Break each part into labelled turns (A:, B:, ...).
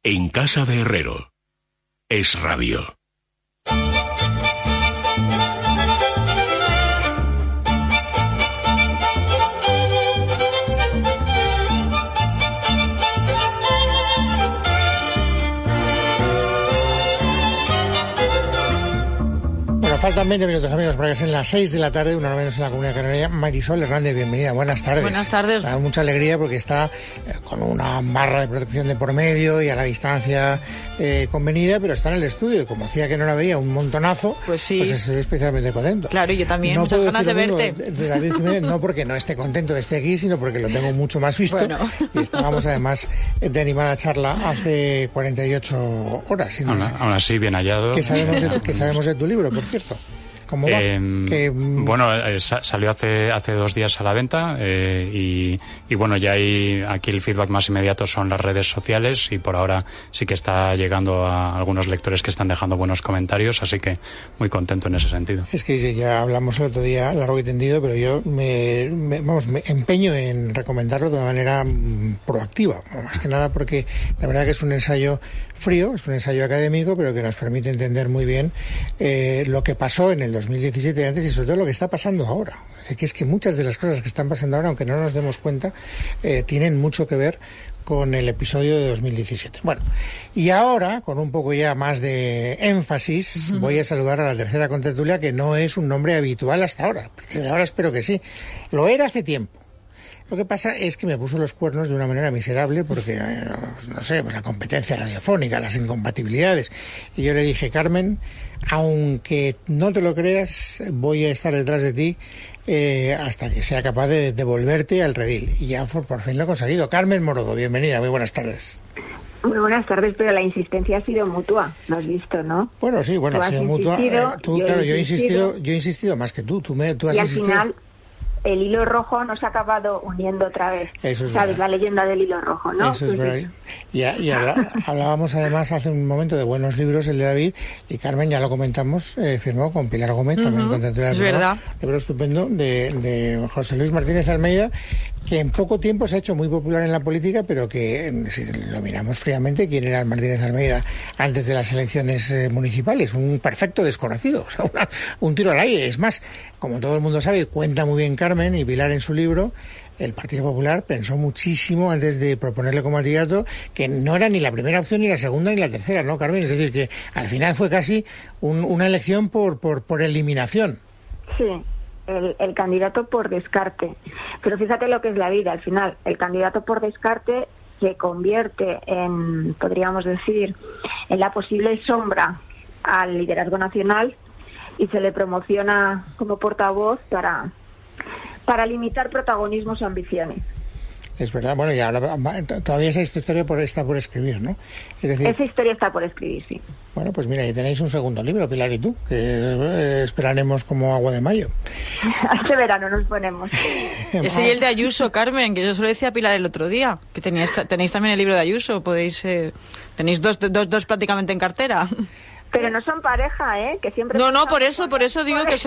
A: En casa de Herrero. Es Radio.
B: Faltan 20 minutos, amigos, para que sean las 6 de la tarde, una hora menos en la Comunidad Canaria. Marisol Hernández, bienvenida, buenas tardes.
C: Buenas tardes.
B: Me da mucha alegría porque está con una barra de protección de por medio y a la distancia convenida, pero está en el estudio y como hacía que no la veía un montonazo,
C: pues sí,
B: pues estoy especialmente contento.
C: Claro, yo también, no muchas ganas de verte.
B: De David Jiménez, no porque no esté contento de esté aquí, sino porque lo tengo mucho más visto.
C: Bueno.
B: Y estábamos además de animada charla hace 48 horas. Si no
D: aún así, bien hallado.
B: Que sabemos de tu libro, por cierto. ¿Cómo va?
D: Bueno, salió hace 2 días a la venta y bueno, ya hay aquí el feedback más inmediato son las redes sociales y por ahora sí que está llegando a algunos lectores que están dejando buenos comentarios, así que muy contento en ese sentido.
B: Es que sí, ya hablamos el otro día largo y tendido, pero yo me empeño en recomendarlo de una manera proactiva, más que nada porque la verdad que es un ensayo frío, es un ensayo académico, pero que nos permite entender muy bien lo que pasó en el 2017 antes y sobre todo lo que está pasando ahora. Es que muchas de las cosas que están pasando ahora, aunque no nos demos cuenta, tienen mucho que ver con el episodio de 2017. Bueno, y ahora, con un poco ya más de énfasis, voy a saludar a la tercera contertulia, que no es un nombre habitual hasta ahora. Ahora espero que sí. Lo era hace tiempo. Lo que pasa es que me puso los cuernos de una manera miserable porque, no sé, la competencia radiofónica, las incompatibilidades. Y yo le dije, Carmen, aunque no te lo creas, voy a estar detrás de ti hasta que sea capaz de devolverte al redil. Y ya por fin lo he conseguido. Carmen Morodo, bienvenida, muy buenas tardes.
E: Muy buenas tardes, pero la insistencia ha sido mutua, lo has visto, ¿no?
B: Bueno, sí, ha sido mutua. Yo he insistido más que tú. Tú has
E: y al
B: insistido.
E: Final, el hilo rojo nos ha acabado uniendo otra vez.
B: Eso es
E: ¿sabes?
B: Verdad.
E: La leyenda del hilo rojo, ¿no?
B: Eso es verdad. Y hablábamos además hace un momento de buenos libros, el de David, y Carmen, ya lo comentamos, firmó con Pilar Gómez, también con Tertulia.
C: Es verdad.
B: Libro estupendo de José Luis Martínez Almeida, que en poco tiempo se ha hecho muy popular en la política, pero que, si lo miramos fríamente, ¿quién era Martínez Almeida antes de las elecciones municipales? Un perfecto desconocido, o sea, un tiro al aire. Es más, como todo el mundo sabe, cuenta muy bien Carmen y Pilar en su libro, el Partido Popular pensó muchísimo antes de proponerle como candidato que no era ni la primera opción, ni la segunda, ni la tercera, ¿no, Carmen? Es decir, que al final fue casi una elección por eliminación.
E: Sí. El candidato por descarte. Pero fíjate lo que es la vida, al final. El candidato por descarte se convierte en, podríamos decir, en la posible sombra al liderazgo nacional y se le promociona como portavoz para limitar protagonismos o ambiciones.
B: Es verdad, bueno, y ahora todavía esa historia está por escribir, ¿no? Es decir,
E: esa historia está por escribir, sí.
B: Bueno, pues mira, ya tenéis un segundo libro, Pilar y tú, que esperaremos como agua de mayo.
E: Este verano nos ponemos.
C: Ese y el de Ayuso, Carmen, que yo se lo decía a Pilar el otro día, que tenéis también el libro de Ayuso, tenéis dos prácticamente en cartera.
E: Pero no son pareja, ¿eh? Que siempre
C: no, por eso digo que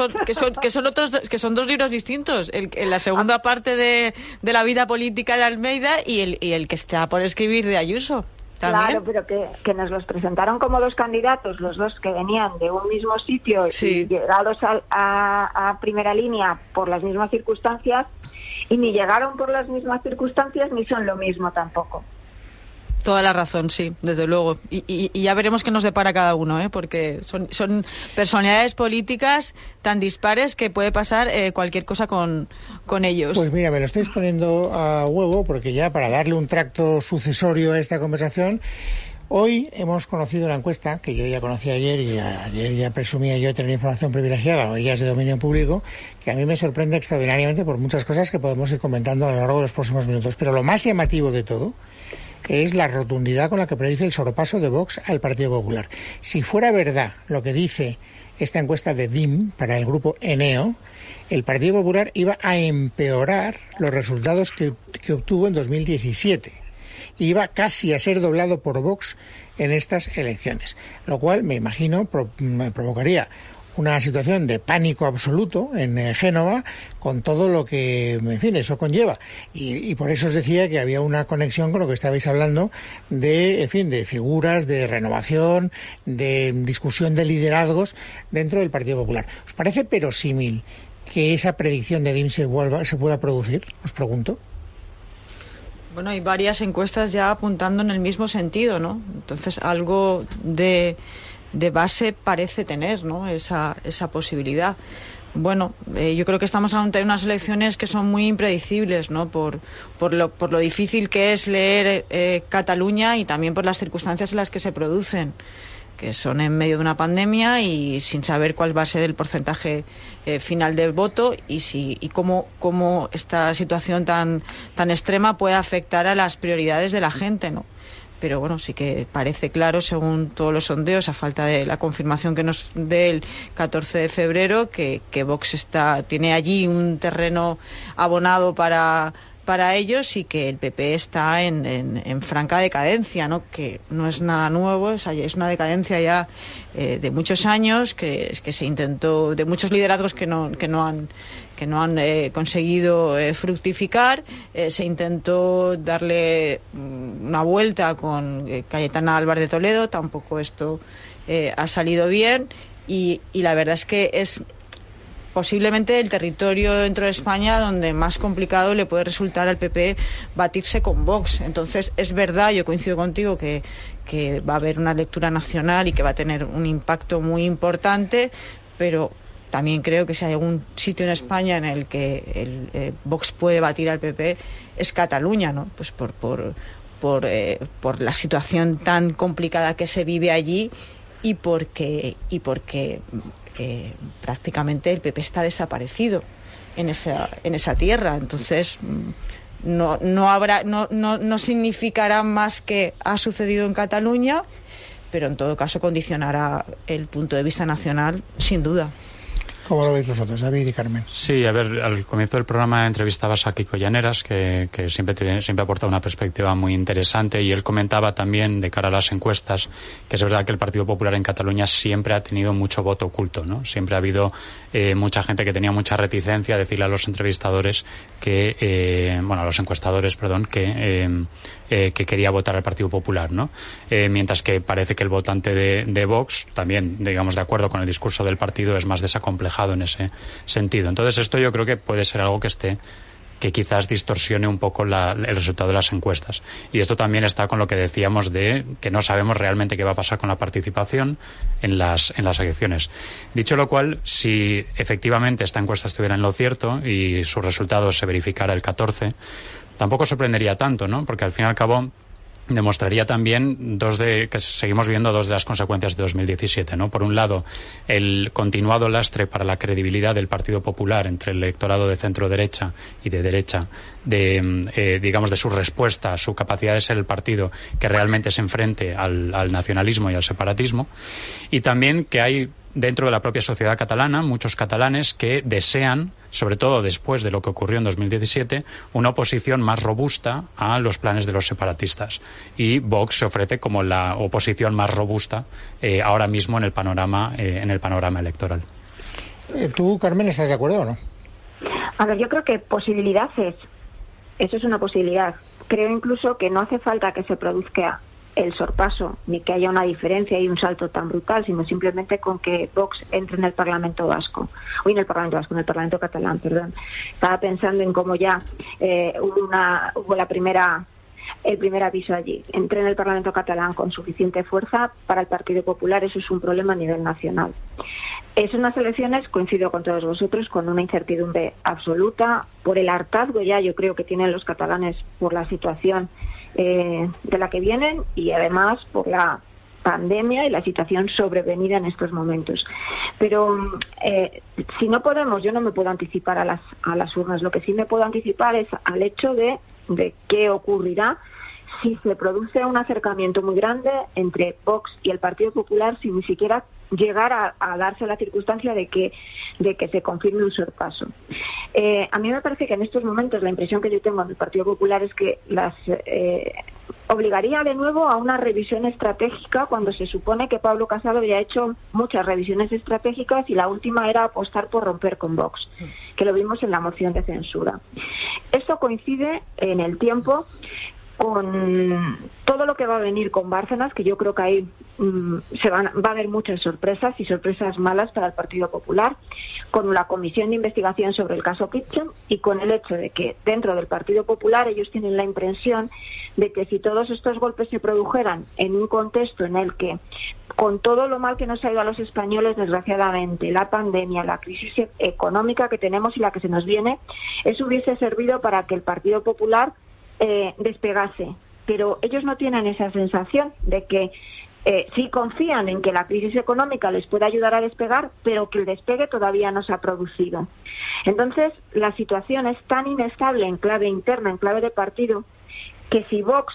C: son dos libros distintos. La segunda parte de la vida política de Almeida y el que está por escribir de Ayuso. ¿También?
E: Claro, pero que nos los presentaron como dos candidatos, los dos que venían de un mismo sitio y llegados a primera línea por las mismas circunstancias, y ni llegaron por las mismas circunstancias ni son lo mismo tampoco.
C: Toda la razón, sí, desde luego. Y ya veremos qué nos depara cada uno, porque son personalidades políticas tan dispares que puede pasar cualquier cosa con ellos.
B: Pues mira, me lo estáis poniendo a huevo, porque ya para darle un tracto sucesorio a esta conversación, hoy hemos conocido una encuesta que yo ya conocí ayer, y ayer ya presumía yo tener información privilegiada, hoy ya es de dominio público, que a mí me sorprende extraordinariamente por muchas cosas que podemos ir comentando a lo largo de los próximos minutos. Pero lo más llamativo de todo es la rotundidad con la que predice el sorpaso de Vox al Partido Popular. Si fuera verdad lo que dice esta encuesta de DIM para el grupo Eneo, el Partido Popular iba a empeorar los resultados que obtuvo en 2017. Iba casi a ser doblado por Vox en estas elecciones, lo cual me imagino me provocaría una situación de pánico absoluto en Génova, con todo lo que, en fin, eso conlleva. Y por eso os decía que había una conexión con lo que estabais hablando de, en fin, de figuras, de renovación, de discusión de liderazgos dentro del Partido Popular. ¿Os parece verosímil que esa predicción de DIM se pueda producir? Os pregunto.
C: Bueno, hay varias encuestas ya apuntando en el mismo sentido, ¿no? Entonces, algo de base parece tener, ¿no?, esa posibilidad. Bueno, yo creo que estamos ante unas elecciones que son muy impredecibles, ¿no?, por lo difícil que es leer Cataluña y también por las circunstancias en las que se producen, que son en medio de una pandemia y sin saber cuál va a ser el porcentaje final del voto y cómo esta situación tan extrema puede afectar a las prioridades de la gente, ¿no? Pero bueno, sí que parece claro, según todos los sondeos, a falta de la confirmación que nos dé el 14 de febrero, que Vox tiene allí un terreno abonado para ellos y que el PP está en franca decadencia, ¿no?, que no es nada nuevo, es una decadencia ya de muchos años, que se intentó, de muchos liderazgos que no han conseguido fructificar. Se intentó darle una vuelta con Cayetana Álvarez de Toledo, tampoco esto ha salido bien y la verdad es que es posiblemente el territorio dentro de España donde más complicado le puede resultar al PP batirse con Vox. Entonces, es verdad, yo coincido contigo que va a haber una lectura nacional y que va a tener un impacto muy importante, pero también creo que si hay algún sitio en España en el que el Vox puede batir al PP es Cataluña, ¿no? Pues por la situación tan complicada que se vive allí y porque prácticamente el PP está desaparecido en esa tierra. Entonces no significará más que ha sucedido en Cataluña, pero en todo caso condicionará el punto de vista nacional sin duda.
B: ¿Cómo lo veis vosotros, David y Carmen?
D: Sí, a ver, al comienzo del programa entrevistabas a Kiko Llaneras, que siempre aporta una perspectiva muy interesante, y él comentaba también, de cara a las encuestas, que es verdad que el Partido Popular en Cataluña siempre ha tenido mucho voto oculto, ¿no? Siempre ha habido mucha gente que tenía mucha reticencia a decirle a los entrevistadores a los encuestadores, perdón, que quería votar al Partido Popular, ¿no? Mientras que parece que el votante de Vox, también, digamos, de acuerdo con el discurso del partido, es más desacomplejado en ese sentido. Entonces, esto yo creo que puede ser algo que quizás distorsione un poco el resultado de las encuestas. Y esto también está con lo que decíamos de que no sabemos realmente qué va a pasar con la participación en las elecciones. Dicho lo cual, si efectivamente esta encuesta estuviera en lo cierto y su resultado se verificara el 14, tampoco sorprendería tanto, ¿no? Porque al fin y al cabo demostraría también que seguimos viendo dos de las consecuencias de 2017, ¿no? Por un lado, el continuado lastre para la credibilidad del Partido Popular entre el electorado de centro-derecha y de derecha, de su respuesta, su capacidad de ser el partido que realmente se enfrente al nacionalismo y al separatismo, y también que hay dentro de la propia sociedad catalana muchos catalanes que desean, sobre todo después de lo que ocurrió en 2017, una oposición más robusta a los planes de los separatistas. Y Vox se ofrece como la oposición más robusta ahora mismo en el panorama electoral.
B: ¿Tú, Carmen, estás de acuerdo o no?
E: A ver, yo creo que eso es una posibilidad. Creo incluso que no hace falta que se produzca el sorpaso, ni que haya una diferencia y un salto tan brutal, sino simplemente con que Vox entre en el Parlamento en el Parlamento catalán, perdón. Estaba pensando en cómo ya hubo el primer aviso allí. Entré en el Parlamento catalán con suficiente fuerza para el Partido Popular, eso es un problema a nivel nacional. Es unas elecciones, coincido con todos vosotros, con una incertidumbre absoluta, por el hartazgo ya yo creo que tienen los catalanes por la situación de la que vienen y además por la pandemia y la situación sobrevenida en estos momentos. Pero si no podemos, yo no me puedo anticipar a las urnas. Lo que sí me puedo anticipar es al hecho de qué ocurrirá si se produce un acercamiento muy grande entre Vox y el Partido Popular sin ni siquiera llegar a darse la circunstancia de que se confirme un sorpaso. A mí me parece que en estos momentos la impresión que yo tengo del Partido Popular es que las obligaría de nuevo a una revisión estratégica cuando se supone que Pablo Casado había hecho muchas revisiones estratégicas y la última era apostar por romper con Vox, que lo vimos en la moción de censura. Esto coincide en el tiempo con todo lo que va a venir con Bárcenas, que yo creo que ahí va a haber muchas sorpresas y sorpresas malas para el Partido Popular, con la comisión de investigación sobre el caso Kitchen y con el hecho de que dentro del Partido Popular ellos tienen la impresión de que si todos estos golpes se produjeran en un contexto en el que, con todo lo mal que nos ha ido a los españoles, desgraciadamente, la pandemia, la crisis económica que tenemos y la que se nos viene, eso hubiese servido para que el Partido Popular despegase. Pero ellos no tienen esa sensación de que sí confían en que la crisis económica les pueda ayudar a despegar, pero que el despegue todavía no se ha producido. Entonces, la situación es tan inestable en clave interna, en clave de partido, que si Vox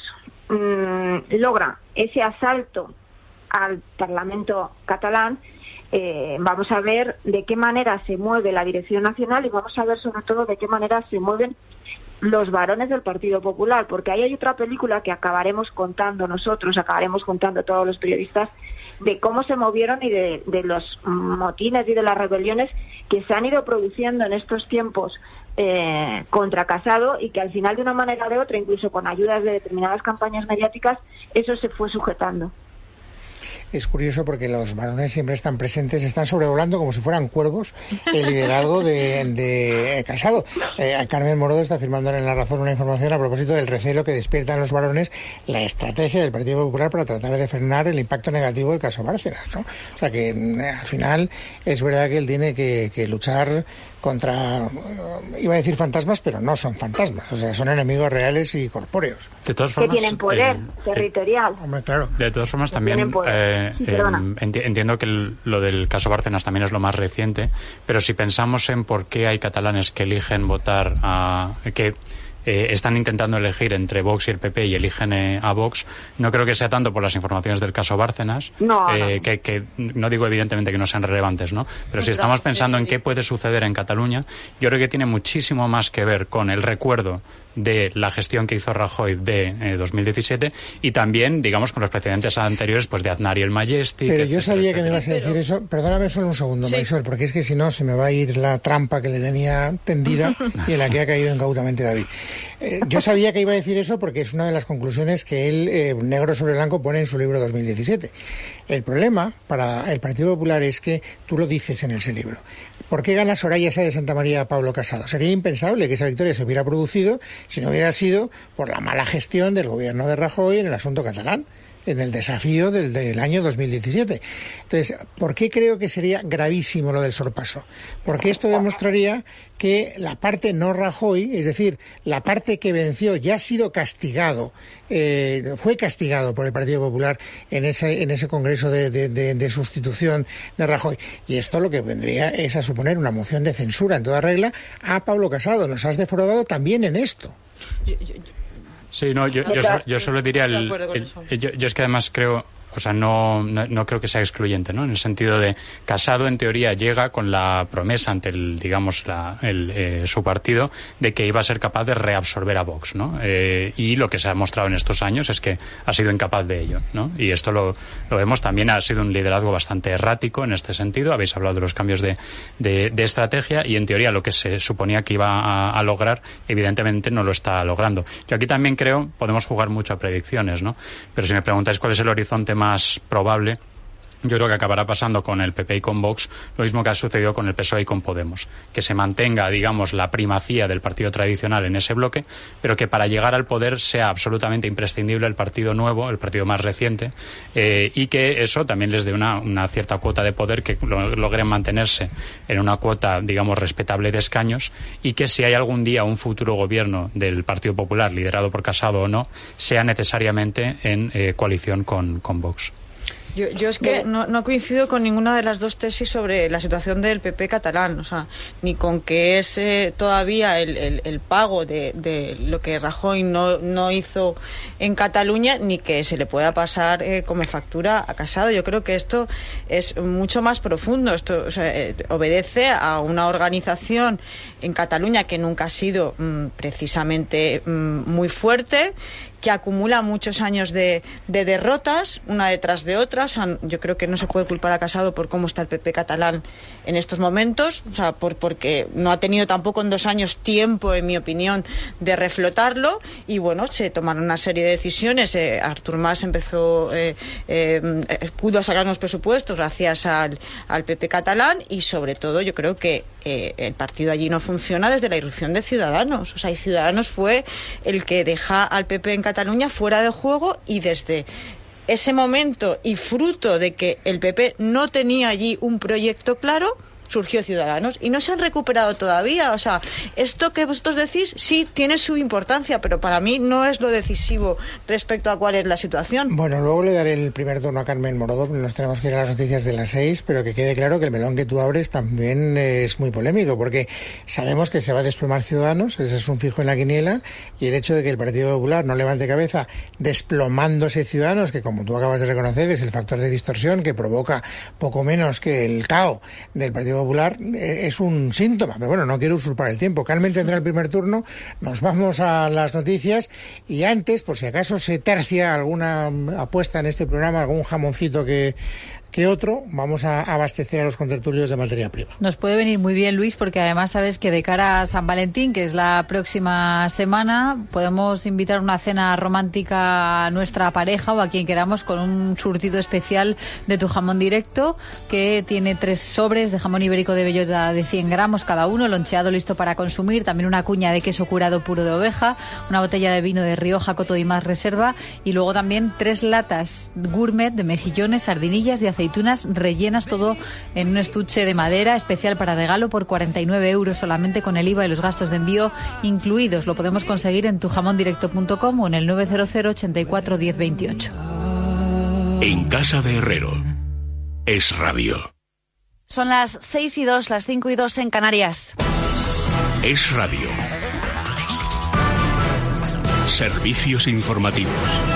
E: logra ese asalto al Parlamento catalán, vamos a ver de qué manera se mueve la dirección nacional y vamos a ver sobre todo de qué manera se mueven los varones del Partido Popular, porque ahí hay otra película que acabaremos contando nosotros, acabaremos contando todos los periodistas, de cómo se movieron y de los motines y de las rebeliones que se han ido produciendo en estos tiempos contra Casado, y que al final, de una manera o de otra, incluso con ayudas de determinadas campañas mediáticas, eso se fue sujetando.
B: Es curioso porque los varones siempre están presentes, están sobrevolando como si fueran cuervos el liderazgo de Casado. Carmen Morodo está firmando en La Razón una información a propósito del recelo que despierta en los varones la estrategia del Partido Popular para tratar de frenar el impacto negativo del caso Bárcenas, ¿no? O sea que al final es verdad que él tiene que luchar contra, iba a decir fantasmas, pero no son fantasmas, o sea, son enemigos reales y corpóreos.
D: De todas formas,
E: que tienen poder territorial.
B: Hombre, claro.
D: De todas formas, también entiendo que lo del caso Bárcenas también es lo más reciente, pero si pensamos en por qué hay catalanes que eligen votar están intentando elegir entre Vox y el PP y eligen a Vox, no creo que sea tanto por las informaciones del caso Bárcenas, que no digo evidentemente que no sean relevantes, ¿no? Pero si estamos pensando en qué puede suceder en Cataluña, yo creo que tiene muchísimo más que ver con el recuerdo de la gestión que hizo Rajoy de 2017 y también, digamos, con los precedentes anteriores, pues de Aznar y el Majestic.
B: Pero yo sabía que me ibas a decir eso. Perdóname solo un segundo, Marisol, porque es que si no se me va a ir la trampa que le tenía tendida y en la que ha caído incautamente David. Yo sabía que iba a decir eso porque es una de las conclusiones que él, negro sobre blanco, pone en su libro 2017. El problema para el Partido Popular es que tú lo dices en ese libro. ¿Por qué gana Soraya Sáez de Santamaría a Pablo Casado? Sería impensable que esa victoria se hubiera producido si no hubiera sido por la mala gestión del gobierno de Rajoy en el asunto catalán, en el desafío del año 2017. Entonces, ¿por qué creo que sería gravísimo lo del sorpaso? Porque esto demostraría que la parte no Rajoy, es decir, la parte que venció, ya ha sido castigado, fue castigado por el Partido Popular en ese congreso de sustitución de Rajoy. Y esto lo que vendría es a suponer una moción de censura en toda regla a Pablo Casado. Nos has defraudado también en esto.
D: Sí, no, yo solo diría yo es que además creo, o sea, no creo que sea excluyente, ¿no? En el sentido de Casado, en teoría, llega con la promesa ante su partido de que iba a ser capaz de reabsorber a Vox, ¿no? Y lo que se ha mostrado en estos años es que ha sido incapaz de ello, ¿no? Y esto lo vemos también, ha sido un liderazgo bastante errático en este sentido. Habéis hablado de los cambios de estrategia y, en teoría, lo que se suponía que iba a lograr, evidentemente no lo está logrando. Yo aquí también creo, podemos jugar mucho a predicciones, ¿no? Pero si me preguntáis cuál es el horizonte más probable, yo creo que acabará pasando con el PP y con Vox lo mismo que ha sucedido con el PSOE y con Podemos, que se mantenga, digamos, la primacía del partido tradicional en ese bloque, pero que para llegar al poder sea absolutamente imprescindible el partido nuevo, el partido más reciente, y que eso también les dé una cierta cuota de poder, que logren mantenerse en una cuota, digamos, respetable de escaños, y que si hay algún día un futuro gobierno del Partido Popular, liderado por Casado o no, sea necesariamente en coalición con Vox.
C: Yo es que no coincido con ninguna de las dos tesis sobre la situación del PP catalán, o sea, ni con que es todavía el pago de lo que Rajoy no hizo en Cataluña, ni que se le pueda pasar como factura a Casado. Yo creo que esto es mucho más profundo. Esto, o sea, obedece a una organización en Cataluña que nunca ha sido precisamente muy fuerte, que acumula muchos años de derrotas, una detrás de otra. O sea, yo creo que no se puede culpar a Casado por cómo está el PP catalán en estos momentos, o sea, porque no ha tenido tampoco en 2 años tiempo, en mi opinión, de reflotarlo, y bueno, se tomaron una serie de decisiones. Artur Mas pudo sacar unos presupuestos gracias al PP catalán, y sobre todo yo creo que el partido allí no funciona desde la irrupción de Ciudadanos. O sea, y Ciudadanos fue el que deja al PP en Cataluña fuera de juego, y desde ese momento, y fruto de que el PP no tenía allí un proyecto claro, surgió Ciudadanos, y no se han recuperado todavía. O sea, esto que vosotros decís sí tiene su importancia, pero para mí no es lo decisivo respecto a cuál es la situación.
B: Bueno, luego le daré el primer turno a Carmen Morodo, porque nos tenemos que ir a las noticias de las 6, pero que quede claro que el melón que tú abres también es muy polémico, porque sabemos que se va a desplomar Ciudadanos, ese es un fijo en la quiniela, y el hecho de que el Partido Popular no levante cabeza desplomándose Ciudadanos, que como tú acabas de reconocer es el factor de distorsión que provoca poco menos que el caos del Partido Popular, es un síntoma. Pero bueno, no quiero usurpar el tiempo. Carmen tendrá el primer turno, nos vamos a las noticias, y antes, por si acaso se tercia alguna apuesta en este programa, algún jamoncito que otro, vamos a abastecer a los contertulios de materia prima.
F: Nos puede venir muy bien, Luis, porque además sabes que de cara a San Valentín, que es la próxima semana, podemos invitar a una cena romántica a nuestra pareja o a quien queramos con un surtido especial de tu jamón directo, que tiene 3 sobres de jamón ibérico de bellota de 100 gramos cada uno, loncheado listo para consumir, también una cuña de queso curado puro de oveja, una botella de vino de Rioja, Coto y Más Reserva, y luego también 3 latas gourmet de mejillones, sardinillas y aceitunas rellenas, todo en un estuche de madera especial para regalo por 49 euros solamente, con el IVA y los gastos de envío incluidos. Lo podemos conseguir en tujamondirecto.com o en el 900 84 10 28.
A: En Casa de Herrero es radio.
G: Son las 6:02, las 5:02 en Canarias.
A: Es radio. Servicios informativos.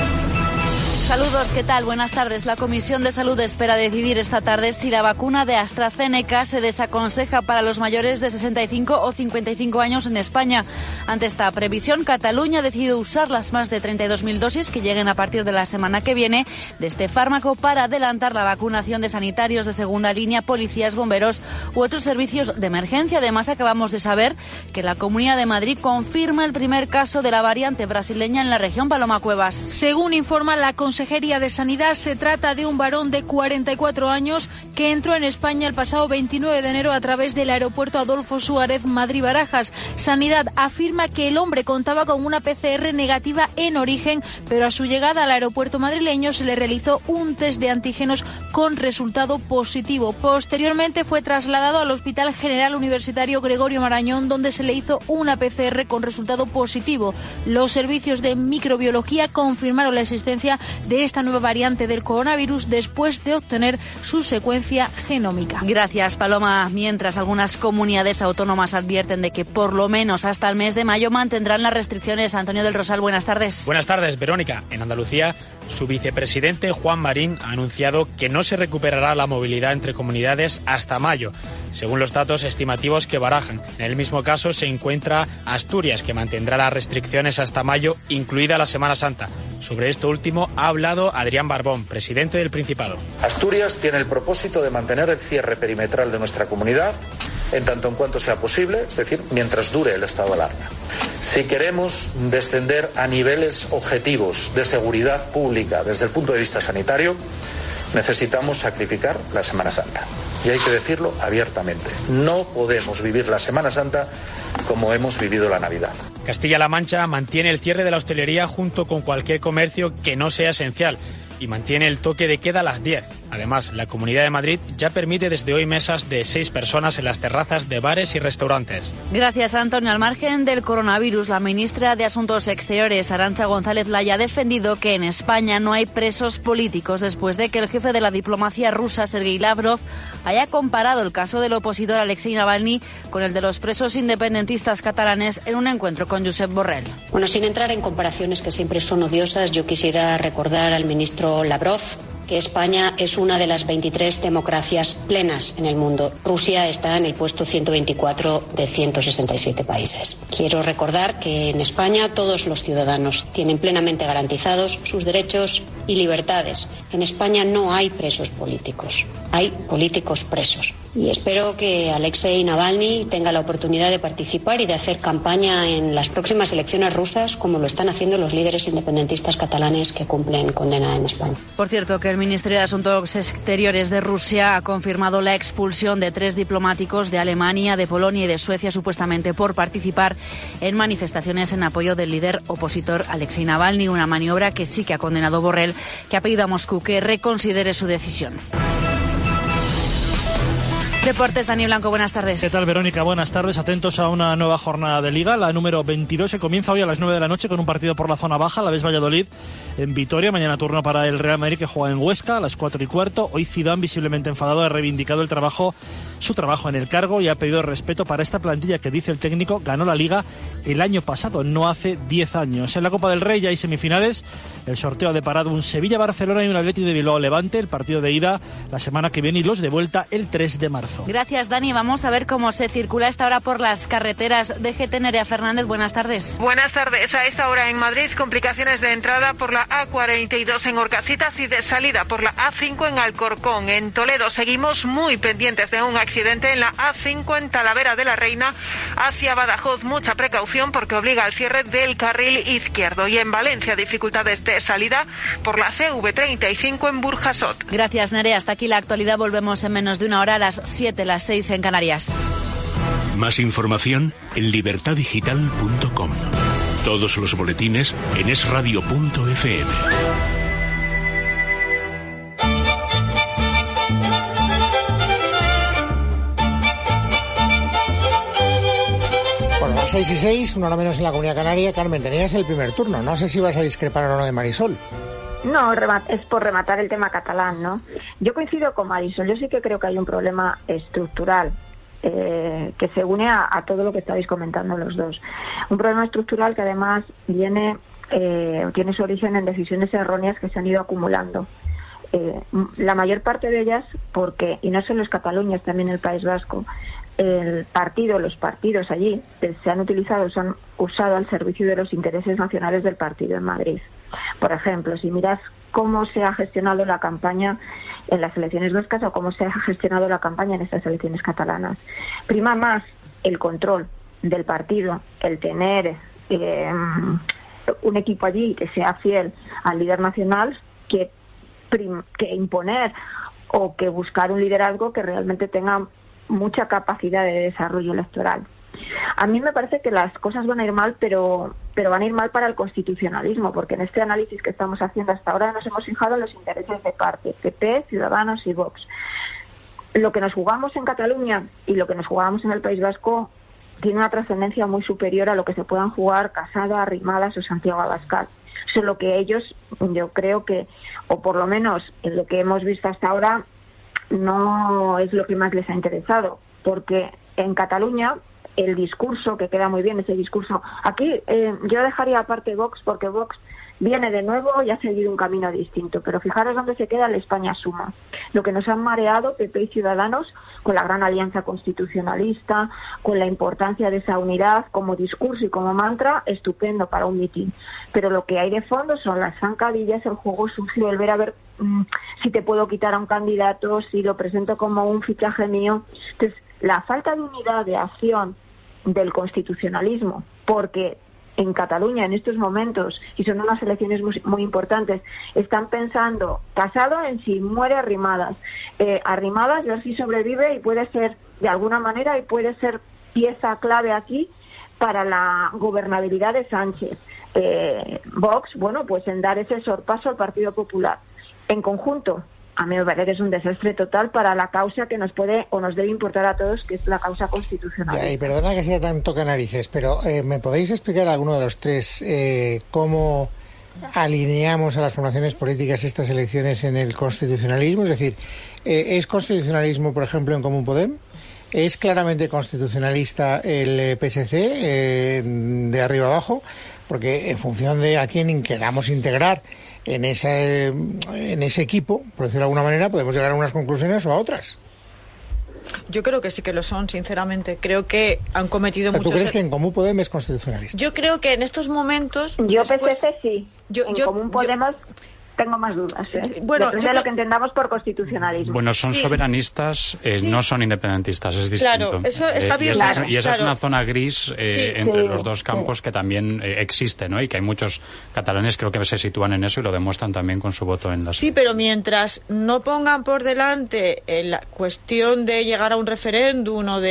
G: Saludos, ¿qué tal? Buenas tardes. La Comisión de Salud espera decidir esta tarde si la vacuna de AstraZeneca se desaconseja para los mayores de 65 o 55 años en España. Ante esta previsión, Cataluña ha decidido usar las más de 32.000 dosis que lleguen a partir de la semana que viene de este fármaco para adelantar la vacunación de sanitarios de segunda línea, policías, bomberos u otros servicios de emergencia. Además, acabamos de saber que la Comunidad de Madrid confirma el primer caso de la variante brasileña en la región. Paloma Cuevas.
H: Según informa la Consejería de Sanidad, se trata de un varón de 44 años que entró en España el pasado 29 de enero a través del aeropuerto Adolfo Suárez Madrid-Barajas. Sanidad afirma que el hombre contaba con una PCR negativa en origen, pero a su llegada al aeropuerto madrileño se le realizó un test de antígenos con resultado positivo. Posteriormente fue trasladado al Hospital General Universitario Gregorio Marañón, donde se le hizo una PCR con resultado positivo. Los servicios de microbiología confirmaron la existencia de esta nueva variante del coronavirus después de obtener su secuencia genómica.
G: Gracias, Paloma. Mientras, algunas comunidades autónomas advierten de que por lo menos hasta el mes de mayo mantendrán las restricciones. Antonio del Rosal, buenas tardes.
I: Buenas tardes, Verónica. En Andalucía, su vicepresidente Juan Marín ha anunciado que no se recuperará la movilidad entre comunidades hasta mayo, según los datos estimativos que barajan. En el mismo caso se encuentra Asturias, que mantendrá las restricciones hasta mayo, incluida la Semana Santa. Sobre esto último ha hablado Adrián Barbón, presidente del Principado.
J: Asturias tiene el propósito de mantener el cierre perimetral de nuestra comunidad en tanto en cuanto sea posible, es decir, mientras dure el estado de alarma. Si queremos descender a niveles objetivos de seguridad pública desde el punto de vista sanitario, necesitamos sacrificar la Semana Santa. Y hay que decirlo abiertamente. No podemos vivir la Semana Santa como hemos vivido la Navidad.
I: Castilla-La Mancha mantiene el cierre de la hostelería junto con cualquier comercio que no sea esencial y mantiene el toque de queda a las 10. Además, la Comunidad de Madrid ya permite desde hoy mesas de 6 personas en las terrazas de bares y restaurantes.
G: Gracias, Antonio. Al margen del coronavirus, la ministra de Asuntos Exteriores, Arantxa González Laya, ha defendido que en España no hay presos políticos después de que el jefe de la diplomacia rusa, Sergei Lavrov, haya comparado el caso del opositor Alexei Navalny con el de los presos independentistas catalanes en un encuentro con Josep Borrell.
K: Bueno, sin entrar en comparaciones que siempre son odiosas, yo quisiera recordar al ministro Lavrov que España es una de las 23 democracias plenas en el mundo. Rusia está en el puesto 124 de 167 países. Quiero recordar que en España todos los ciudadanos tienen plenamente garantizados sus derechos y libertades. En España no hay presos políticos, hay políticos presos. Y espero que Alexei Navalny tenga la oportunidad de participar y de hacer campaña en las próximas elecciones rusas, como lo están haciendo los líderes independentistas catalanes que cumplen condena en España.
G: Por cierto, que el Ministerio de Asuntos Exteriores de Rusia ha confirmado la expulsión de 3 diplomáticos de Alemania, de Polonia y de Suecia, supuestamente por participar en manifestaciones en apoyo del líder opositor Alexei Navalny, una maniobra que sí que ha condenado Borrell, que ha pedido a Moscú que reconsidere su decisión. Deportes, Dani Blanco, buenas tardes.
L: ¿Qué tal, Verónica? Buenas tardes. Atentos a una nueva jornada de Liga, la número 22, que comienza hoy a las 9 de la noche con un partido por la zona baja, la vez Valladolid en Vitoria. Mañana turno para el Real Madrid, que juega en Huesca a las 4:15. Hoy Zidane, visiblemente enfadado, ha reivindicado su trabajo en el cargo y ha pedido respeto para esta plantilla que, dice el técnico, ganó la Liga el año pasado, no hace 10 años. En la Copa del Rey ya hay semifinales. El sorteo ha deparado un Sevilla-Barcelona y un Athletic de Bilbao-Levante. El partido de ida la semana que viene y los de vuelta el 3 de marzo.
G: Gracias, Dani. Vamos a ver cómo se circula a esta hora por las carreteras de GT. Nerea Fernández, buenas tardes.
M: Buenas tardes. A esta hora en Madrid, complicaciones de entrada por la A42 en Orcasitas y de salida por la A5 en Alcorcón. En Toledo seguimos muy pendientes de un accidente en la A5 en Talavera de la Reina hacia Badajoz. Mucha precaución porque obliga al cierre del carril izquierdo. Y en Valencia, dificultades de salida por la CV35 en Burjasot.
G: Gracias, Nerea. Hasta aquí la actualidad. Volvemos en menos de una hora, a las 7, las 6 en Canarias.
A: Más información en libertadigital.com. Todos los boletines en esradio.fm.
B: Bueno, las 6:06, una hora menos en la Comunidad Canaria. Carmen, tenías el primer turno. No sé si vas a discrepar o no de Marisol.
E: No, es por rematar el tema catalán, ¿no? Yo coincido con Marisol. Yo sí que creo que hay un problema estructural que se une a todo lo que estáis comentando los dos. Un problema estructural que además tiene su origen en decisiones erróneas que se han ido acumulando. La mayor parte de ellas, porque, y no solo es Cataluña, es también el País Vasco, los partidos allí se han usado al servicio de los intereses nacionales del partido en Madrid. Por ejemplo, si miras cómo se ha gestionado la campaña en las elecciones vascas o cómo se ha gestionado la campaña en estas elecciones catalanas, prima más el control del partido, el tener un equipo allí que sea fiel al líder nacional, que imponer o que buscar un liderazgo que realmente tenga mucha capacidad de desarrollo electoral. A mí me parece que las cosas van a ir mal, pero van a ir mal para el constitucionalismo, porque en este análisis que estamos haciendo hasta ahora nos hemos fijado en los intereses de parte, PP, Ciudadanos y Vox. Lo que nos jugamos en Cataluña y lo que nos jugamos en el País Vasco tiene una trascendencia muy superior a lo que se puedan jugar Casado, Arrimadas o Santiago Abascal. Solo que ellos, yo creo que, o por lo menos en lo que hemos visto hasta ahora, no es lo que más les ha interesado, porque en Cataluña el discurso, que queda muy bien ese discurso, aquí yo dejaría aparte Vox, porque Vox viene de nuevo y ha seguido un camino distinto, pero fijaros dónde se queda el España Suma. Lo que nos han mareado PP y Ciudadanos con la gran alianza constitucionalista, con la importancia de esa unidad como discurso y como mantra, estupendo para un mitin. Pero lo que hay de fondo son las zancadillas, el juego sucio, el ver a ver si te puedo quitar a un candidato, si lo presento como un fichaje mío. Entonces, la falta de unidad de acción del constitucionalismo, porque en Cataluña en estos momentos, y son unas elecciones muy importantes, están pensando Casado en si muere Arrimadas, Arrimadas ver si sobrevive y puede ser de alguna manera y puede ser pieza clave aquí para la gobernabilidad de Sánchez. Vox, bueno, pues en dar ese sorpaso al Partido Popular. En conjunto, a mí me parece que es un desastre total para la causa que nos puede o nos debe importar a todos, que es la causa constitucional.
B: Y perdona que sea tan tocanarices, pero ¿me podéis explicar a alguno de los tres cómo alineamos a las formaciones políticas estas elecciones en el constitucionalismo? Es decir, ¿es constitucionalismo, por ejemplo, en Común Podem? ¿Es claramente constitucionalista el PSC de arriba abajo? Porque en función de a quién queramos integrar en ese equipo, por decirlo de alguna manera, podemos llegar a unas conclusiones o a otras.
C: Yo creo que sí que lo son, sinceramente. Creo que han cometido muchos...
B: ¿Tú crees que en Común Podem es constitucionalista?
C: Yo creo que en estos momentos...
E: Yo PSC sí. En Común Podemos... tengo más dudas, Bueno, depende de lo que entendamos por constitucionalismo.
D: Bueno, son soberanistas, no son independentistas, es distinto.
C: Claro, eso está bien.
D: Y esa es una zona gris entre los dos campos que también existe, ¿no? Y que hay muchos catalanes, creo que se sitúan en eso y lo demuestran también con su voto en las...
C: Sí, pero mientras no pongan por delante la cuestión de llegar a un referéndum o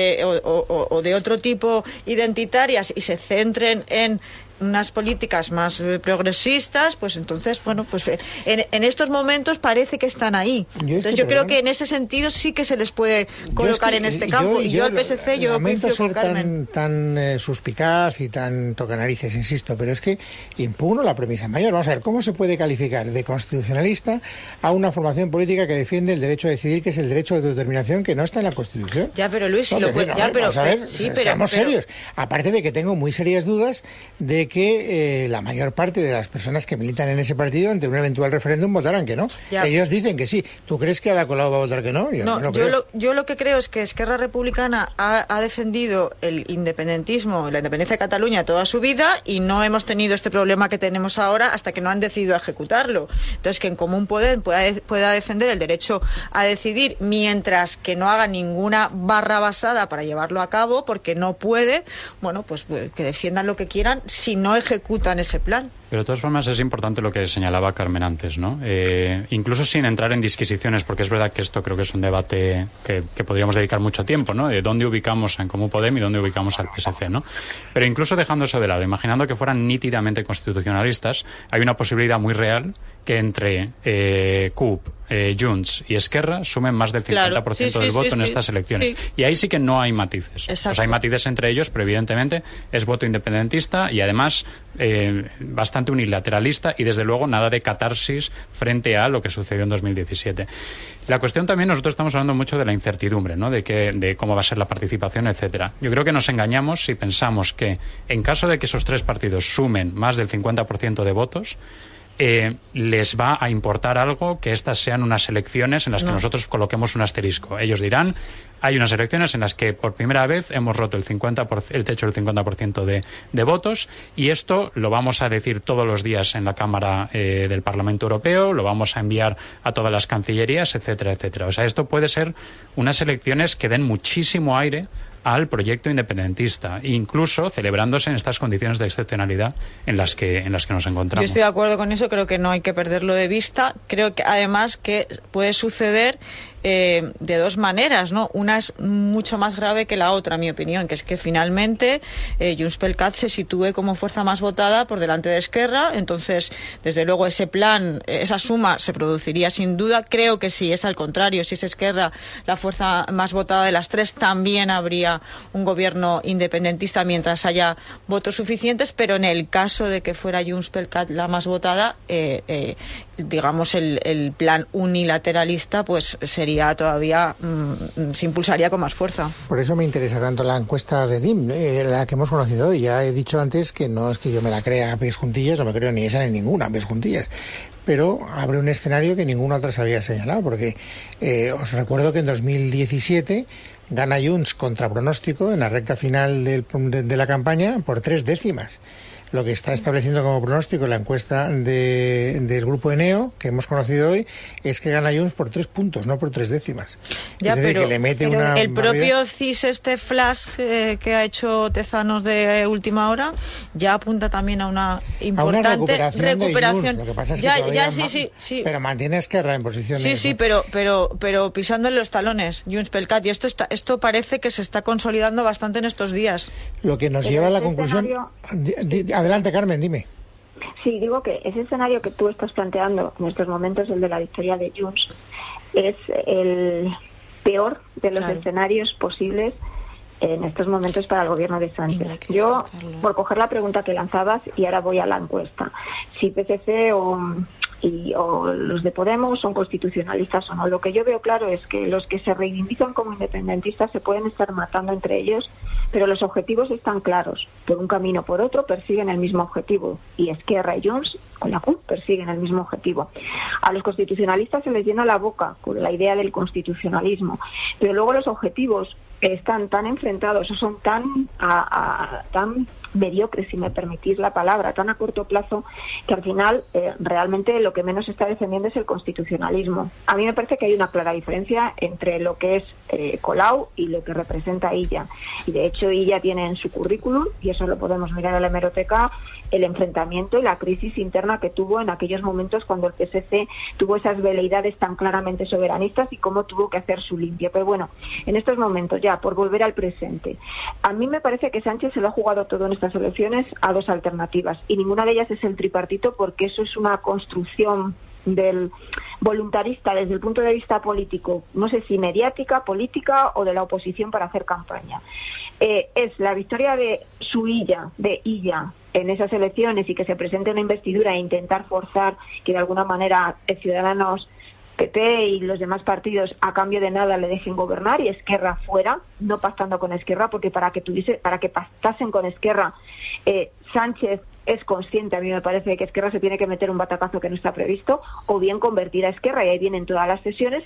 C: de otro tipo identitarias y se centren en unas políticas más progresistas, pues entonces, bueno, pues en estos momentos parece que están ahí. Entonces yo creo que en ese sentido sí que se les puede colocar en este campo. Y yo al PSC, yo coincido con Carmen.
B: Tan suspicaz y tan tocanarices, insisto, pero es que impugno la premisa mayor. Vamos a ver, ¿cómo se puede calificar de constitucionalista a una formación política que defiende el derecho a decidir, que es el derecho de autodeterminación, que no está en la Constitución?
C: Ya, pero Luis, si lo puede...
B: Vamos a ver, seamos serios. Aparte de que tengo muy serias dudas de que la mayor parte de las personas que militan en ese partido ante un eventual referéndum votaran que no. Ya. Ellos dicen que sí. ¿Tú crees que Ada Colau va a votar que no?
C: Yo lo que creo es que Esquerra Republicana ha defendido el independentismo, la independencia de Cataluña toda su vida y no hemos tenido este problema que tenemos ahora hasta que no han decidido ejecutarlo. Entonces, que en Común Podem pueda defender el derecho a decidir mientras que no haga ninguna barra basada para llevarlo a cabo, porque no puede, bueno, pues que defiendan lo que quieran si no ejecutan ese plan.
D: Pero de todas formas es importante lo que señalaba Carmen antes, ¿no? Incluso sin entrar en disquisiciones, porque es verdad que esto creo que es un debate que podríamos dedicar mucho tiempo, ¿no? De dónde ubicamos en Común Podem y dónde ubicamos al PSC, ¿no? Pero incluso dejando eso de lado, imaginando que fueran nítidamente constitucionalistas, hay una posibilidad muy real que entre CUP, Junts y Esquerra sumen más del 50% del voto en estas elecciones. Sí. Y ahí sí que no hay matices. Exacto. O sea, hay matices entre ellos, pero evidentemente es voto independentista y además bastante unilateralista y desde luego nada de catarsis frente a lo que sucedió en 2017. La cuestión también, nosotros estamos hablando mucho de la incertidumbre, ¿no? De cómo va a ser la participación, etcétera. Yo creo que nos engañamos si pensamos que en caso de que esos tres partidos sumen más del 50% de votos, les va a importar algo que estas sean unas elecciones en las que nosotros coloquemos un asterisco. Ellos dirán, hay unas elecciones en las que por primera vez hemos roto el techo del 50% de votos y esto lo vamos a decir todos los días en la Cámara del Parlamento Europeo, lo vamos a enviar a todas las cancillerías, etcétera, etcétera. O sea, esto puede ser unas elecciones que den muchísimo aire al proyecto independentista, incluso celebrándose en estas condiciones de excepcionalidad en las que nos encontramos.
C: Yo estoy de acuerdo con eso, creo que no hay que perderlo de vista. Creo que además que puede suceder de dos maneras, ¿no? Una es mucho más grave que la otra, en mi opinión, que es que finalmente Junts pel Cat se sitúe como fuerza más votada por delante de Esquerra. Entonces, desde luego, ese plan, esa suma se produciría sin duda. Creo que si es al contrario, si es Esquerra la fuerza más votada de las tres, también habría un gobierno independentista mientras haya votos suficientes, pero en el caso de que fuera Junts pel Cat la más votada, digamos, el plan unilateralista pues sería todavía se impulsaría con más fuerza.
B: Por eso me interesa tanto la encuesta de DIM, la que hemos conocido hoy. Ya he dicho antes que no es que yo me la crea a pies juntillas, no me creo ni esa ni ninguna a pies juntillas, pero abre un escenario que ninguna otra se había señalado, porque os recuerdo que en 2017 gana Junts contra pronóstico en la recta final de la campaña por 3 décimas. Lo que está estableciendo como pronóstico la encuesta del grupo Eneo, que hemos conocido hoy, es que gana Junts por 3 puntos, no por 3 décimas.
C: Ya,
B: es decir,
C: pero,
B: que le mete una
C: el propio
B: barbaridad.
C: CIS, flash que ha hecho Tezanos de última hora, ya apunta también a una importante recuperación.
B: Lo que pasa es que
C: sí.
B: Pero mantiene a Esquerra en posición.
C: Sí, pero pisándole los talones, Junts pel Cat, y esto parece que se está consolidando bastante en estos días.
B: Lo que nos lleva a la conclusión. Adelante, Carmen, dime.
E: Sí, digo que ese escenario que tú estás planteando en estos momentos, el de la victoria de Junts, es el peor de los escenarios posibles en estos momentos para el gobierno de Sánchez. Yo, por coger la pregunta que lanzabas, y ahora voy a la encuesta, si PSC o o los de Podemos son constitucionalistas o no. Lo que yo veo claro es que los que se reivindican como independentistas se pueden estar matando entre ellos, pero los objetivos están claros. Por un camino o por otro persiguen el mismo objetivo, y Esquerra y Junts con la CUP persiguen el mismo objetivo. A los constitucionalistas se les llena la boca con la idea del constitucionalismo, pero luego los objetivos están tan enfrentados o son tan mediocres, si me permitís la palabra, tan a corto plazo, que al final realmente lo que menos se está defendiendo es el constitucionalismo. A mí me parece que hay una clara diferencia entre lo que es Colau y lo que representa Illa. Y de hecho Illa tiene en su currículum, y eso lo podemos mirar en la hemeroteca, el enfrentamiento y la crisis interna que tuvo en aquellos momentos cuando el PSC tuvo esas veleidades tan claramente soberanistas y cómo tuvo que hacer su limpia. Pero bueno, en estos momentos, ya por volver al presente, a mí me parece que Sánchez se lo ha jugado todo en estas elecciones a dos alternativas, y ninguna de ellas es el tripartito, porque eso es una construcción del voluntarista desde el punto de vista político, no sé si mediática, política o de la oposición para hacer campaña. Es la victoria de Illa en esas elecciones y que se presente una investidura e intentar forzar que de alguna manera Ciudadanos, PP y los demás partidos a cambio de nada le dejen gobernar, y Esquerra fuera, no pactando con Esquerra, porque para que pactasen con Esquerra, Sánchez es consciente, a mí me parece, que Esquerra se tiene que meter un batacazo que no está previsto, o bien convertir a Esquerra, y ahí vienen todas las sesiones,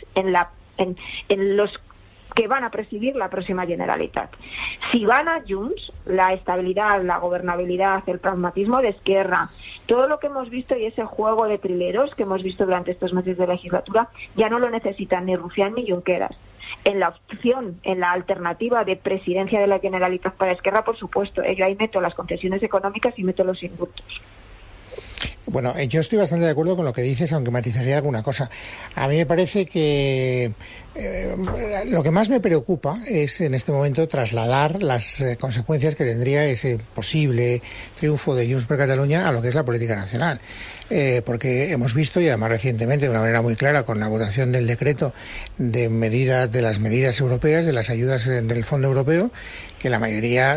E: en los que van a presidir la próxima Generalitat. Si gana Junts, la estabilidad, la gobernabilidad, el pragmatismo de Esquerra, todo lo que hemos visto y ese juego de trileros que hemos visto durante estos meses de legislatura, ya no lo necesitan ni Rufián ni Junqueras. En la opción, en la alternativa de presidencia de la Generalitat para Esquerra, por supuesto, yo ahí meto las concesiones económicas y meto los indultos.
B: Bueno, yo estoy bastante de acuerdo con lo que dices, aunque matizaría alguna cosa. A mí me parece que lo que más me preocupa es en este momento trasladar las consecuencias que tendría ese posible triunfo de Junts per Catalunya a lo que es la política nacional. Porque hemos visto, y además recientemente de una manera muy clara con la votación del decreto de las medidas europeas, de las ayudas del Fondo Europeo, que la mayoría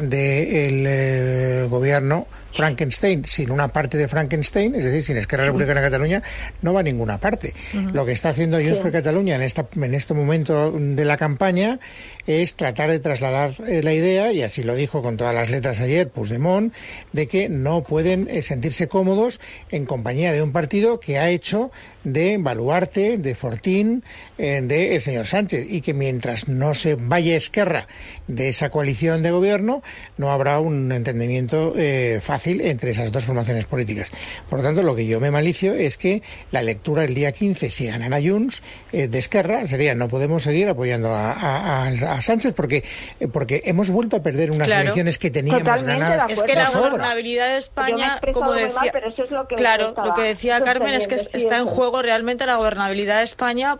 B: del gobierno Frankenstein, sin una parte de Frankenstein, es decir, sin Esquerra Republicana de Cataluña, no va a ninguna parte. Lo que está haciendo Junts per Catalunya en este momento de la campaña es tratar de trasladar la idea, y así lo dijo con todas las letras ayer Puigdemont, de que no pueden sentirse cómodos en compañía de un partido que ha hecho de baluarte, de fortín, del señor Sánchez, y que mientras no se vaya Esquerra de esa coalición de gobierno, no habrá un entendimiento fácil entre esas dos formaciones políticas. Por lo tanto, lo que yo me malicio es que la lectura el día 15, si ganan a Junts, de Esquerra, sería: no podemos seguir apoyando a Sánchez porque hemos vuelto a perder unas elecciones que teníamos ganadas.
C: Es que la gobernabilidad de España, como decía, mal, pero eso es lo que decía Carmen, es que está en juego realmente la gobernabilidad de España,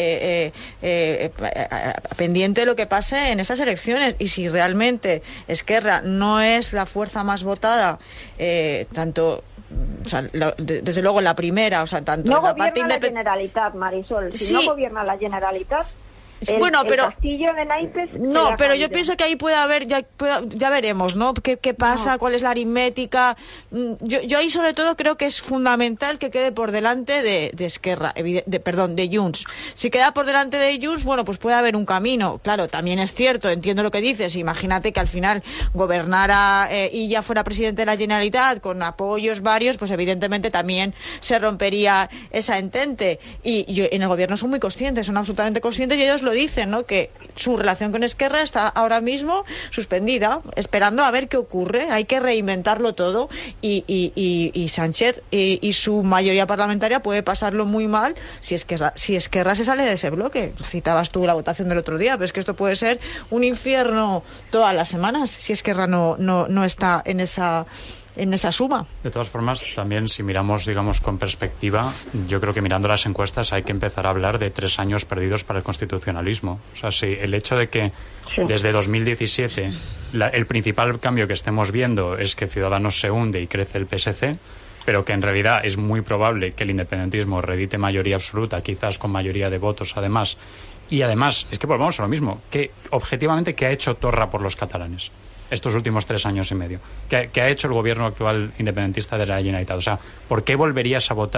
C: pendiente de lo que pase en esas elecciones. Y si realmente Esquerra no es la fuerza más votada, tanto, o sea, desde luego la primera, o sea, tanto
E: no
C: en la parte
E: gobierna la Generalitat, Marisol. Si no gobierna la Generalitat,
C: pero
E: el castillo de naipes.
C: No, pero yo pienso que ahí puede haber, ya veremos, ¿no? ¿Qué pasa? ¿Cuál es la aritmética? Yo ahí sobre todo creo que es fundamental que quede por delante de Esquerra, de Junts. Si queda por delante de Junts, bueno, pues puede haber un camino. Claro, también es cierto, entiendo lo que dices. Imagínate que al final gobernara y ya fuera presidente de la Generalitat con apoyos varios, pues evidentemente también se rompería esa entente. Y en el gobierno son muy conscientes, son absolutamente conscientes, y ellos lo dicen, ¿no? Que su relación con Esquerra está ahora mismo suspendida, esperando a ver qué ocurre. Hay que reinventarlo todo, y Sánchez y su mayoría parlamentaria puede pasarlo muy mal si Esquerra se sale de ese bloque. Citabas tú la votación del otro día, pero es que esto puede ser un infierno todas las semanas si Esquerra no está en esa suma.
D: De todas formas, también si miramos, digamos, con perspectiva, yo creo que mirando las encuestas hay que empezar a hablar de 3 años perdidos para el constitucionalismo. O sea, si el hecho de que desde 2017 el principal cambio que estemos viendo es que Ciudadanos se hunde y crece el PSC, pero que en realidad es muy probable que el independentismo reedite mayoría absoluta, quizás con mayoría de votos además. Y además, es que volvamos a lo mismo, que objetivamente, ¿qué ha hecho Torra por los catalanes estos últimos 3 años y medio? ¿Qué ha hecho el gobierno actual independentista de la Generalitat? O sea, ¿por qué volverías a votar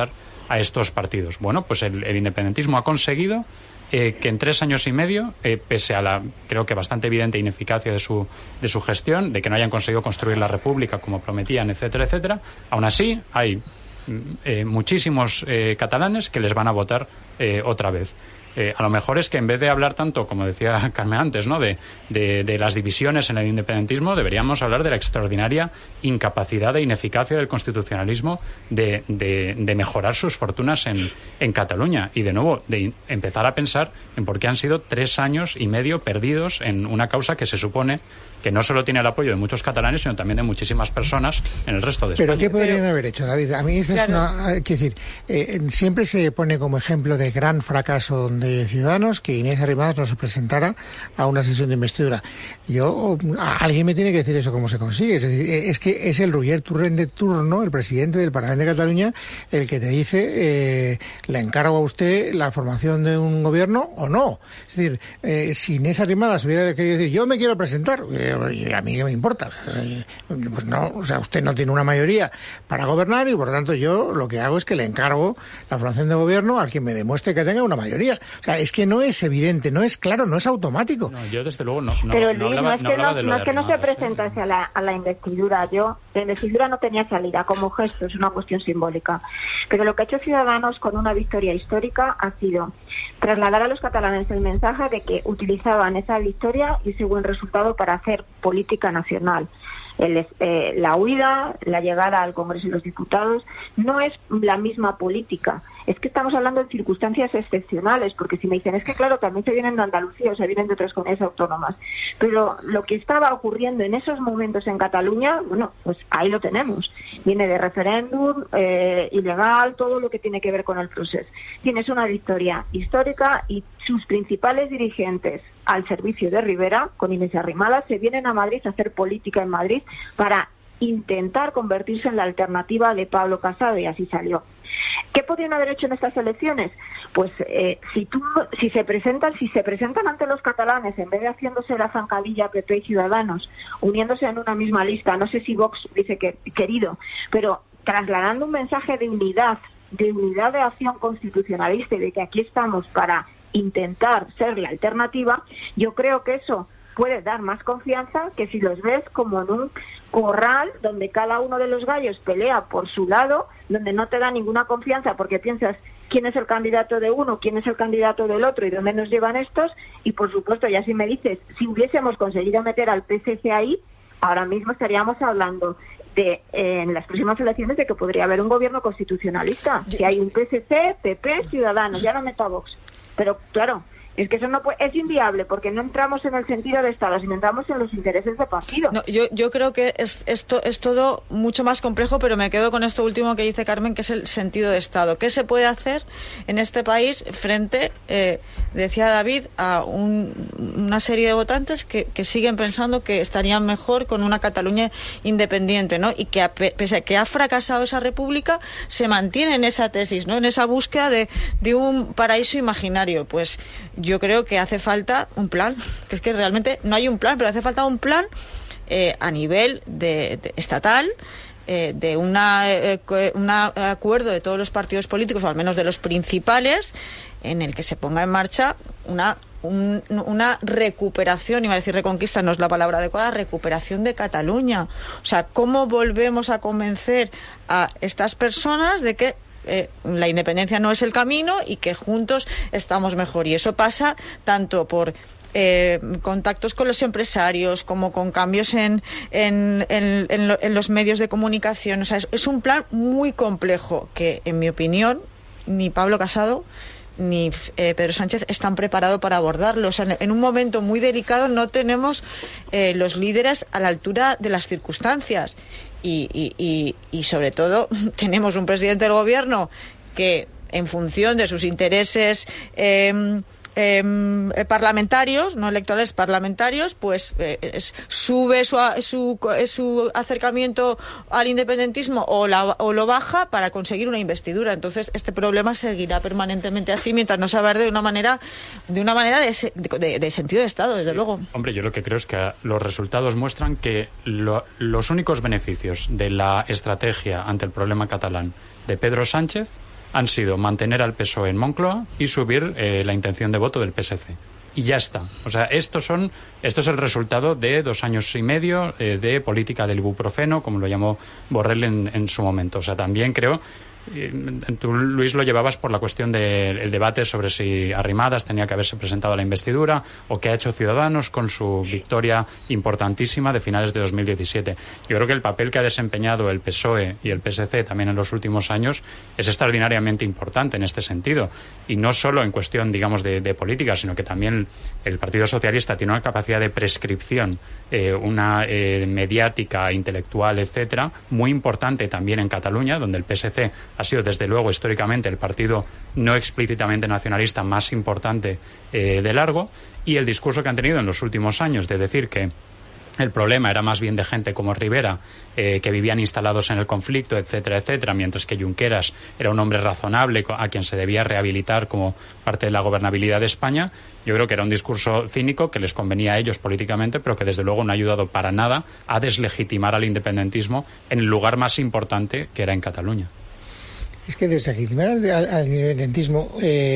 D: a estos partidos. Bueno, pues el independentismo ha conseguido que en 3 años y medio, pese a la, creo que bastante evidente ineficacia de su gestión, de que no hayan conseguido construir la República como prometían, etcétera, etcétera, aún así hay muchísimos catalanes que les van a votar otra vez. A lo mejor es que en vez de hablar tanto, como decía Carmen antes, ¿no?, de las divisiones en el independentismo, deberíamos hablar de la extraordinaria incapacidad e ineficacia del constitucionalismo de mejorar sus fortunas en Cataluña. Y de nuevo, de empezar a pensar en por qué han sido 3 años y medio perdidos en una causa que se supone que no solo tiene el apoyo de muchos catalanes, sino también de muchísimas personas en el resto de España.
B: ¿Pero qué podrían haber hecho, David? A mí esta es una... Quiero decir, siempre se pone como ejemplo de gran fracaso de Ciudadanos que Inés Arrimadas no se presentara a una sesión de investidura. Alguien me tiene que decir eso cómo se consigue. Es decir, es que es el Roger Torrent de turno, el presidente del Parlamento de Cataluña, el que te dice, le encargo a usted la formación de un gobierno o no. Es decir, si Inés Arrimadas hubiera querido decir, yo me quiero presentar, a mí qué me importa. Pues no, o sea, usted no tiene una mayoría para gobernar y por lo tanto yo lo que hago es que le encargo la formación de gobierno a quien me demuestre que tenga una mayoría. O sea, es que no es evidente, no es claro, no es automático.
D: No, yo desde luego no
E: es que no se presentase a la investidura. La investidura no tenía salida como gesto, es una cuestión simbólica. Pero lo que ha hecho Ciudadanos con una victoria histórica ha sido trasladar a los catalanes el mensaje de que utilizaban esa victoria y ese buen resultado para hacer política nacional. La huida, la llegada al Congreso de los Diputados, no es la misma política. Es que estamos hablando de circunstancias excepcionales, porque si me dicen, es que claro, también se vienen de Andalucía o se vienen de otras comunidades autónomas, pero lo que estaba ocurriendo en esos momentos en Cataluña, bueno, pues ahí lo tenemos. Viene de referéndum, ilegal, todo lo que tiene que ver con el proceso. Tienes una victoria histórica y sus principales dirigentes al servicio de Rivera, con Inés Arrimadas, se vienen a Madrid a hacer política en Madrid para intentar convertirse en la alternativa de Pablo Casado, y así salió. ¿Qué podrían haber hecho en estas elecciones? Pues si se presentan ante los catalanes, en vez de haciéndose la zancadilla PP y Ciudadanos, uniéndose en una misma lista, no sé si Vox dice que querido, pero trasladando un mensaje de unidad de acción constitucionalista y de que aquí estamos para intentar ser la alternativa, yo creo que eso puede dar más confianza que si los ves como en un corral donde cada uno de los gallos pelea por su lado, donde no te da ninguna confianza porque piensas quién es el candidato de uno, quién es el candidato del otro y dónde nos llevan estos. Y por supuesto, ya si me dices, si hubiésemos conseguido meter al PSC ahí, ahora mismo estaríamos hablando en las próximas elecciones de que podría haber un gobierno constitucionalista. Si hay un PSC, PP, Ciudadanos, ya no meto a Vox. Pero claro, es que eso no es inviable porque no entramos en el sentido de Estado, sino entramos en los intereses de partido.
C: No, yo creo que esto es todo mucho más complejo, pero me quedo con esto último que dice Carmen, que es el sentido de Estado. ¿Qué se puede hacer en este país frente, decía David, a una serie de votantes que siguen pensando que estarían mejor con una Cataluña independiente, ¿no? Y que pese a que ha fracasado esa república, se mantiene en esa tesis, ¿no? En esa búsqueda de un paraíso imaginario. Pues yo creo que hace falta un plan, que es que realmente no hay un plan, pero hace falta un plan a nivel de estatal, de un acuerdo de todos los partidos políticos, o al menos de los principales, en el que se ponga en marcha una recuperación, iba a decir reconquista, no es la palabra adecuada, recuperación de Cataluña. O sea, ¿cómo volvemos a convencer a estas personas de que la independencia no es el camino y que juntos estamos mejor? Y eso pasa tanto por contactos con los empresarios como con cambios en los medios de comunicación. O sea, es un plan muy complejo que, en mi opinión, ni Pablo Casado ni Pedro Sánchez están preparados para abordarlo. O sea, en un momento muy delicado no tenemos los líderes a la altura de las circunstancias. Y sobre todo tenemos un presidente del gobierno que, en función de sus intereses parlamentarios, no electorales, parlamentarios, pues sube su acercamiento al independentismo o lo baja para conseguir una investidura. Entonces este problema seguirá permanentemente así mientras no se abarde de una manera de sentido de Estado, desde luego.
D: Hombre, yo lo que creo es que los resultados muestran que los únicos beneficios de la estrategia ante el problema catalán de Pedro Sánchez han sido mantener al PSOE en Moncloa y subir la intención de voto del PSC. Y ya está. O sea, esto es el resultado de 2 años y medio de política del ibuprofeno, como lo llamó Borrell en su momento. O sea, también creo... Tú, Luis, lo llevabas por la cuestión del debate sobre si Arrimadas tenía que haberse presentado a la investidura o qué ha hecho Ciudadanos con su victoria importantísima de finales de 2017. Yo creo que el papel que ha desempeñado el PSOE y el PSC también en los últimos años es extraordinariamente importante en este sentido. Y no solo en cuestión, digamos, de política, sino que también el Partido Socialista tiene una capacidad de prescripción, una mediática, intelectual, etcétera, muy importante también en Cataluña, donde el PSC ha sido, desde luego, históricamente el partido no explícitamente nacionalista más importante de largo, y el discurso que han tenido en los últimos años de decir que el problema era más bien de gente como Rivera, que vivían instalados en el conflicto, etcétera, etcétera, mientras que Junqueras era un hombre razonable a quien se debía rehabilitar como parte de la gobernabilidad de España. Yo creo que era un discurso cínico que les convenía a ellos políticamente, pero que desde luego no ha ayudado para nada a deslegitimar al independentismo en el lugar más importante, que era en Cataluña.
B: Es que deslegitimar al independentismo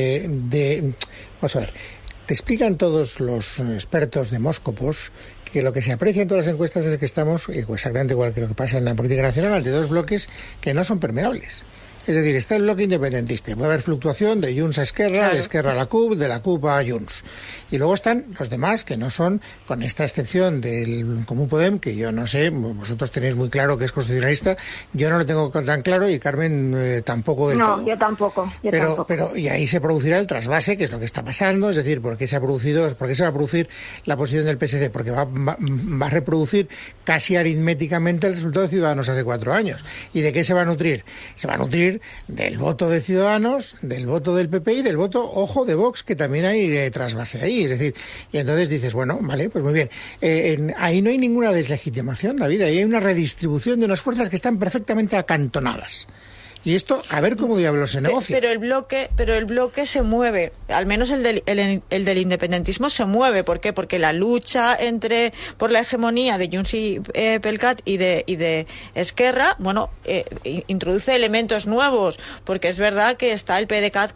B: vamos a ver, te explican todos los expertos demóscopos que lo que se aprecia en todas las encuestas es que estamos, exactamente igual que lo que pasa en la política nacional, ante 2 bloques que no son permeables. Es decir, está el bloque independentista. Puede haber fluctuación de Junts a Esquerra, claro, de Esquerra a la CUP, de la CUP a Junts. Y luego están los demás que no son, con esta excepción del Común Podem, que yo no sé, vosotros tenéis muy claro que es constitucionalista, yo no lo tengo tan claro y Carmen tampoco del todo.
E: No, yo tampoco.
B: Pero y ahí se producirá el trasvase, que es lo que está pasando, es decir, ¿por qué se va a producir la posición del PSC? Porque va a reproducir casi aritméticamente el resultado de Ciudadanos hace 4 años. ¿Y de qué se va a nutrir? Se va a nutrir del voto de Ciudadanos, del voto del PP y del voto, ojo, de Vox, que también hay trasvase ahí. Es decir, y entonces dices, bueno, vale, pues muy bien. Ahí no hay ninguna deslegitimación, David, ahí hay una redistribución de unas fuerzas que están perfectamente acantonadas. Y esto, a ver cómo diablos se negocia.
C: Pero el bloque se mueve, al menos el del independentismo se mueve. ¿Por qué? Porque la lucha por la hegemonía de Junts y PELCAT y de Esquerra, bueno, introduce elementos nuevos, porque es verdad que está el PDeCAT,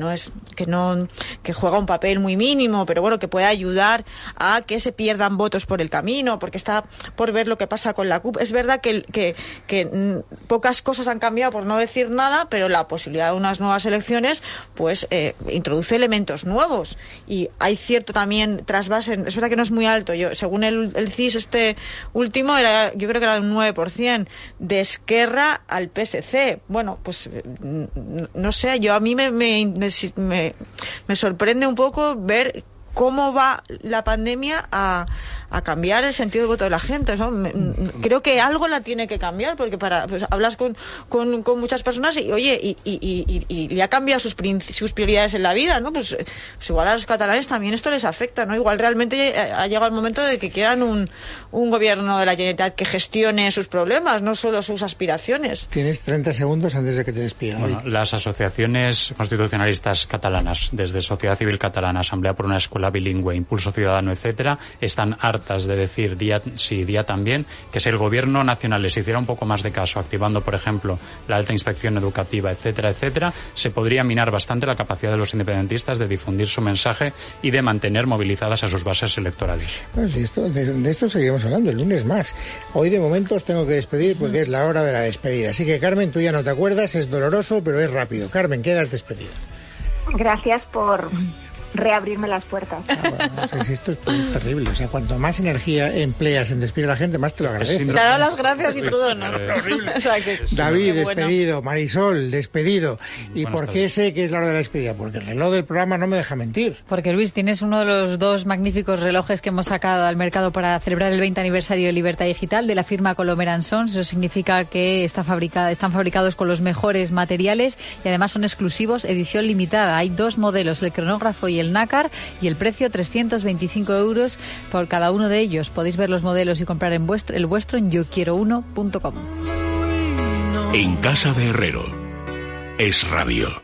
C: que juega un papel muy mínimo, pero bueno, que puede ayudar a que se pierdan votos por el camino, porque está por ver lo que pasa con la CUP. Es verdad que pocas cosas han cambiado, por no decir nada, pero la posibilidad de unas nuevas elecciones pues introduce elementos nuevos y hay cierto también trasvase. Es verdad que no es muy alto. Según el CIS este último yo creo que era de un 9% de Esquerra al PSC. Bueno, pues no sé, a mí me sorprende un poco ver cómo va la pandemia a cambiar el sentido del voto de la gente, ¿no? Creo que algo la tiene que cambiar, porque hablas con muchas personas y oye, y le ha cambiado sus prioridades en la vida, ¿no? Pues igual a los catalanes también esto les afecta, ¿no? Igual realmente ha llegado el momento de que quieran un gobierno de la Generalitat que gestione sus problemas, no solo sus aspiraciones.
B: Tienes 30 segundos antes de que te despida.
D: Bueno, las asociaciones constitucionalistas catalanas, desde Sociedad Civil Catalana, Asamblea por una Escuela Bilingüe, Impulso Ciudadano, etcétera, están hartas de decir día sí, día también, que si el gobierno nacional les hiciera un poco más de caso, activando, por ejemplo, la alta inspección educativa, etcétera, etcétera, se podría minar bastante la capacidad de los independentistas de difundir su mensaje y de mantener movilizadas a sus bases electorales.
B: Pues de esto seguiremos hablando el lunes más. Hoy de momento os tengo que despedir porque es la hora de la despedida. Así que, Carmen, tú ya no te acuerdas, es doloroso, pero es rápido. Carmen, quedas despedida.
E: Gracias por reabrirme las puertas.
B: Bueno, esto es terrible. O sea, cuanto más energía empleas en despedir a la gente, más te lo agradezco.
C: Te da las gracias y todo, ¿no?
B: O sea, David, despedido. Marisol, despedido. ¿Y por qué sé que es la hora de la despedida? Porque el reloj del programa no me deja mentir.
F: Porque, Luis, tienes uno de los 2 magníficos relojes que hemos sacado al mercado para celebrar el 20 aniversario de Libertad Digital de la firma Colomer & Sons. Eso significa que están fabricados con los mejores materiales y además son exclusivos, edición limitada. Hay 2 modelos, el cronógrafo y el nácar, y el precio 325 € por cada uno de ellos. Podéis ver los modelos y comprar el vuestro en yoquierouno.com.
A: En casa de Herrero, Es Radio.